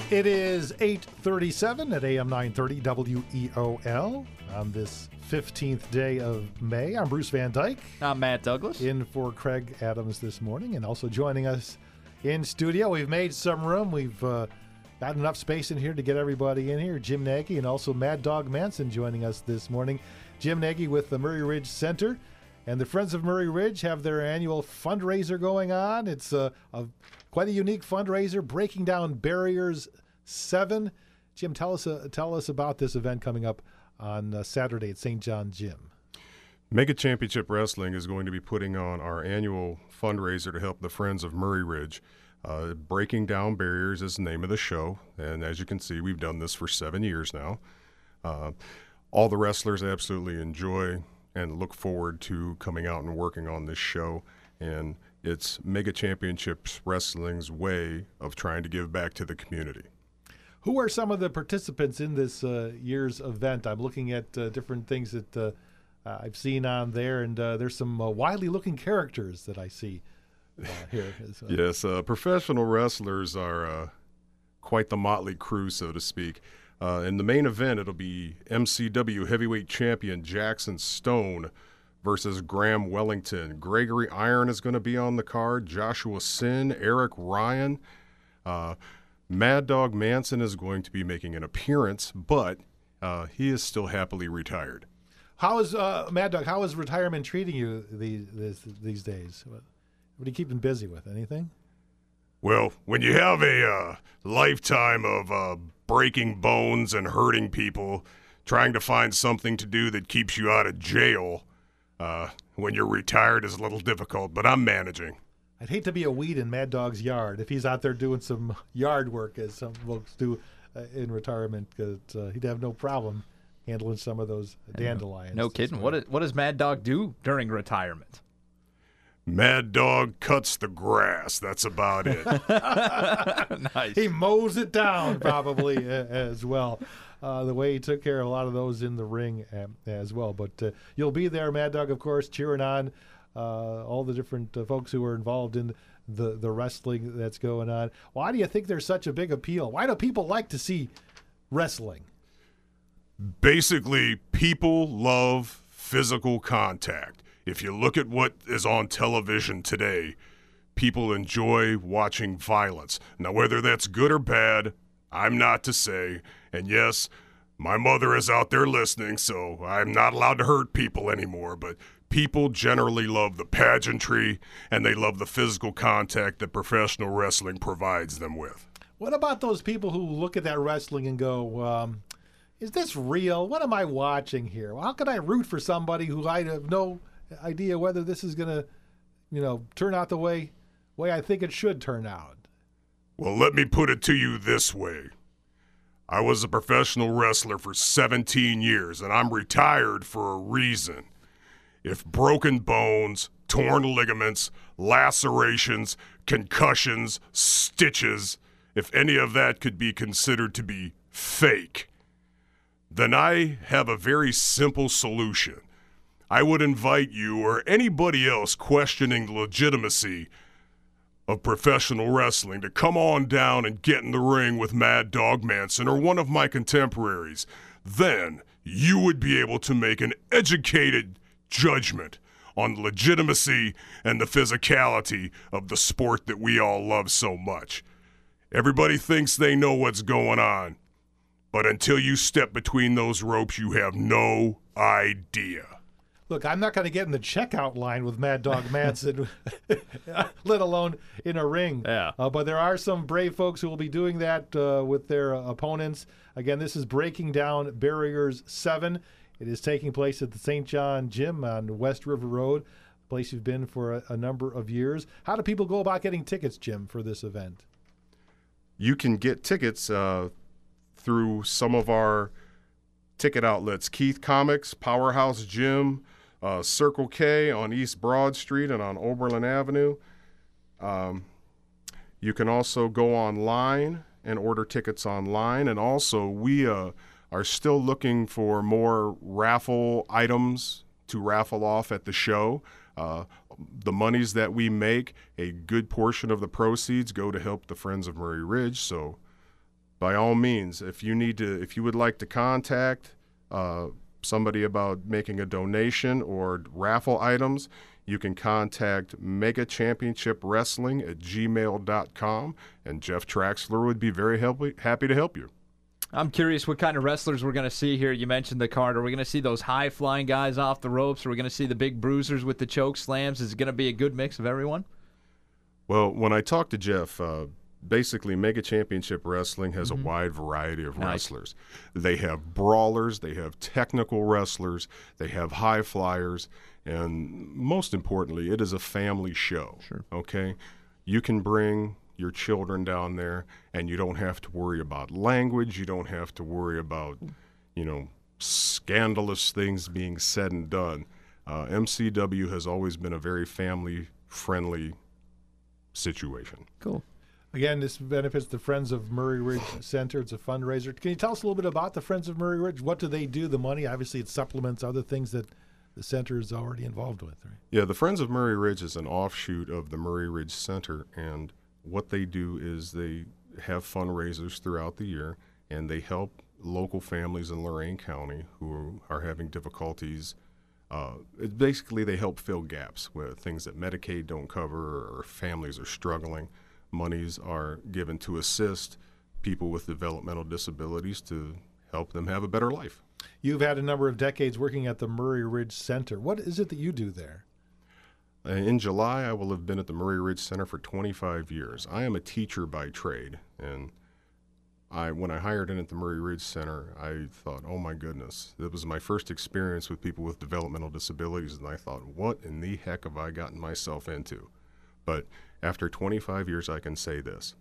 It is 8:37 at AM 930 WEOL on this 15th day of May. I'm Bruce Van Dyke. I'm Matt Douglas. In for Craig Adams this morning. And also joining us in studio, we've made some room. We've got enough space in here to get everybody in here. Jim Nagy and also Mad Dog Manson joining us this morning. Jim Nagy with the Murray Ridge Center. And the Friends of Murray Ridge have their annual fundraiser going on. It's quite a unique fundraiser, Breaking Down Barriers 7. Jim, tell us about this event coming up on Saturday at St. John Gym. Mega Championship Wrestling is going to be putting on our annual fundraiser to help the Friends of Murray Ridge. Breaking Down Barriers is the name of the show, and as you can see, we've done this for 7 years now. All the wrestlers absolutely enjoy and look forward to coming out and working on this show, and it's Mega Championships Wrestling's way of trying to give back to the community. Who are some of the participants in this year's event? I'm looking at different things that I've seen on there, and there's some wily looking characters that I see here. Yes, professional wrestlers are quite the motley crew, so to speak. In the main event, it'll be MCW heavyweight champion Jackson Stone versus Graham Wellington. Gregory Iron is going to be on the card. Joshua Sin, Eric Ryan. Mad Dog Manson is going to be making an appearance, but he is still happily retired. How is Mad Dog? How is retirement treating you these days? What are you keeping busy with? Anything? Well, when you have a lifetime of breaking bones and hurting people, trying to find something to do that keeps you out of jail when you're retired is a little difficult, but I'm managing. I'd hate to be a weed in Mad Dog's yard if he's out there doing some yard work, as some folks do in retirement, because he'd have no problem handling some of those dandelions. No kidding. What does Mad Dog do during retirement? Mad Dog cuts the grass. That's about it. Nice. He mows it down probably as well. The way he took care of a lot of those in the ring as well. But you'll be there, Mad Dog, of course, cheering on all the different folks who are involved in the wrestling that's going on. Why do you think there's such a big appeal? Why do people like to see wrestling? Basically, people love physical contact. If you look at what is on television today, people enjoy watching violence. Now, whether that's good or bad, I'm not to say. And yes, my mother is out there listening, so I'm not allowed to hurt people anymore. But people generally love the pageantry, and they love the physical contact that professional wrestling provides them with. What about those people who look at that wrestling and go, is this real? What am I watching here? How can I root for somebody who I have no idea whether this is going to, turn out the way I think it should turn out? Well, let me put it to you this way. I was a professional wrestler for 17 years, and I'm retired for a reason. If broken bones, torn ligaments, lacerations, concussions, stitches, if any of that could be considered to be fake, then I have a very simple solution. I would invite you or anybody else questioning the legitimacy of professional wrestling to come on down and get in the ring with Mad Dog Manson or one of my contemporaries. Then you would be able to make an educated judgment on the legitimacy and the physicality of the sport that we all love so much. Everybody thinks they know what's going on, but until you step between those ropes, you have no idea. Look, I'm not going to get in the checkout line with Mad Dog Manson, let alone in a ring. Yeah. But there are some brave folks who will be doing that with their opponents. Again, this is Breaking Down Barriers 7. It is taking place at the St. John Gym on West River Road, a place you've been for a number of years. How do people go about getting tickets, Jim, for this event? You can get tickets through some of our ticket outlets, Keith Comics, Powerhouse Gym, Circle K on East Broad Street and on Oberlin Avenue. You can also go online and order tickets online. And also, we are still looking for more raffle items to raffle off at the show. The monies that we make, a good portion of the proceeds go to help the Friends of Murray Ridge. So by all means, if you would like to contact somebody about making a donation or raffle items, you can contact Mega Championship Wrestling at gmail.com, and Jeff Traxler would be very happy to help you. I'm curious what kind of wrestlers we're going to see here. You mentioned the card. Are we going to see those high-flying guys off the ropes? Are we going to see the big bruisers with the choke slams? Is it going to be a good mix of everyone? Well, when I talked to Jeff, basically Mega Championship Wrestling has a wide variety of wrestlers. They have brawlers, they have technical wrestlers, they have high flyers, and most importantly, it is a family show. Sure. Okay? You can bring your children down there, and you don't have to worry about language. You don't have to worry about, scandalous things being said and done. MCW has always been a very family-friendly situation. Cool. Again, this benefits the Friends of Murray Ridge Center. It's a fundraiser. Can you tell us a little bit about the Friends of Murray Ridge? What do they do? The money, obviously, it supplements other things that the center is already involved with, right? Yeah, the Friends of Murray Ridge is an offshoot of the Murray Ridge Center, and what they do is they have fundraisers throughout the year, and they help local families in Lorain County who are having difficulties. Basically, they help fill gaps with things that Medicaid don't cover or families are struggling. Monies are given to assist people with developmental disabilities to help them have a better life. You've had a number of decades working at the Murray Ridge Center. What is it that you do there? In July, I will have been at the Murray Ridge Center for 25 years. I am a teacher by trade, and when I hired in at the Murray Ridge Center, I thought, oh my goodness, that was my first experience with people with developmental disabilities, and I thought, what in the heck have I gotten myself into? But after 25 years, I can say this.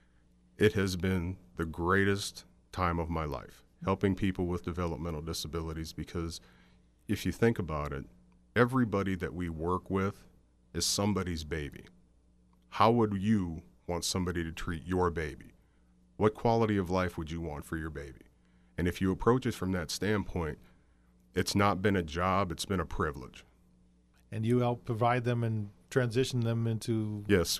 It has been the greatest time of my life, helping people with developmental disabilities, because if you think about it, everybody that we work with is somebody's baby. How would you want somebody to treat your baby? What quality of life would you want for your baby? And if you approach it from that standpoint, it's not been a job, it's been a privilege. And you help provide them and transition them into... Yes,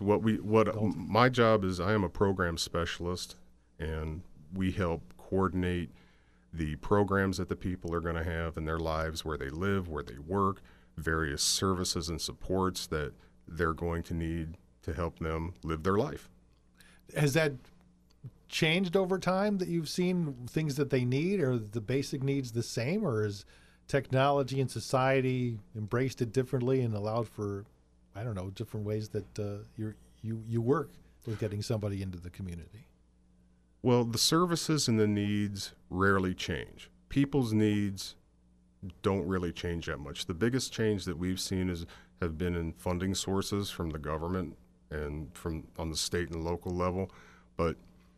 my job is I am a program specialist, and we help coordinate the programs that the people are going to have in their lives, where they live, where they work, various services and supports that they're going to need to help them live their life. Has that changed over time, that you've seen things that they need? Or the basic needs the same? Or has technology and society embraced it differently and allowed for, I don't know, different ways that you work with getting somebody into the community? Well, the services and the needs rarely change. People's needs don't really change that much. The biggest change that we've seen have been in funding sources from the government and from on the state and local level. But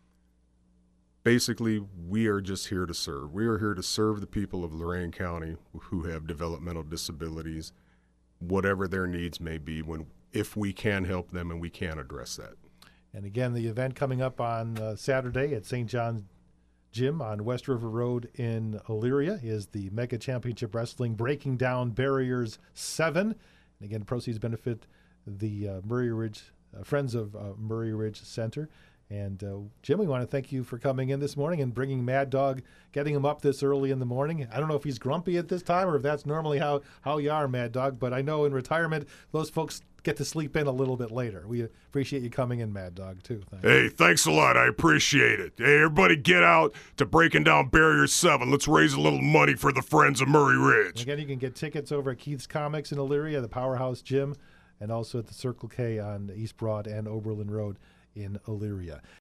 basically, we are just here to serve. We are here to serve the people of Lorain County who have developmental disabilities, whatever their needs may be, if we can help them and we can address that. And again, the event coming up on Saturday at St. John's Gym on West River Road in Elyria is the Mega Championship Wrestling Breaking Down Barriers 7. And again, proceeds benefit the Murray Ridge Friends of Murray Ridge Center. And Jim, we want to thank you for coming in this morning and bringing Mad Dog, getting him up this early in the morning. I don't know if he's grumpy at this time or if that's normally how you are, Mad Dog, but I know in retirement, those folks get to sleep in a little bit later. We appreciate you coming in, Mad Dog, too. Thanks. Hey, thanks a lot. I appreciate it. Hey, everybody get out to Breaking Down Barrier 7. Let's raise a little money for the Friends of Murray Ridge. And again, you can get tickets over at Keith's Comics in Elyria, the Powerhouse Gym, and also at the Circle K on East Broad and Oberlin Road in Elyria.